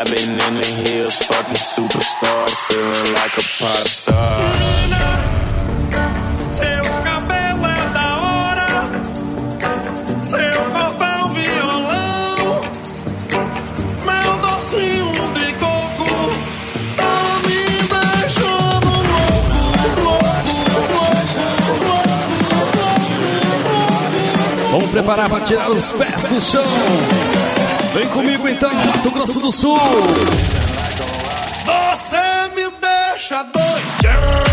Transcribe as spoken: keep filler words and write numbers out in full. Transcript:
I've been in the hills, fucking superstars, feeling like a pop star. Seus cabelos é da hora, seu corpo é um violão, meu docinho de coco tá me deixando louco, louco, louco, louco. Vamos preparar para tirar os pés do chão. Vem comigo então, Mato Grosso do Sul. Você me deixa doido.